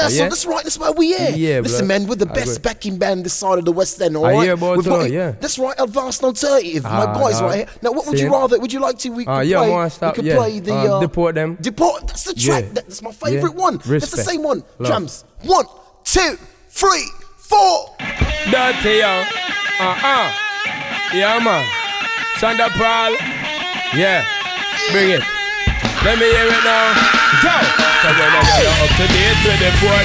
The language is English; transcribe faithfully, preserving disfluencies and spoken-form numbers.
That's, yeah? so that's right, that's why we here. Yeah, Listen, blood. man, we're the I best agree. backing band this side of the West End, all I right? hear about We've it, got- yeah. That's right, Advanced Alternative, my Ah, guys nah. right here. Now, what would See you him? rather? Would you like to, we Ah, could yeah, play, wanna stop, we could yeah. play the... Uh, Uh, Deport Them. Deport, that's the track, Yeah. that's my favourite Yeah. one. That's the Respect. same one. Love. Drums, one, two, three, four. Dirty, yo. Uh-uh. Yeah, man. Shonda Paul. Yeah. Bring it. Let me hear it now. Go. So when I get up to date with the boy.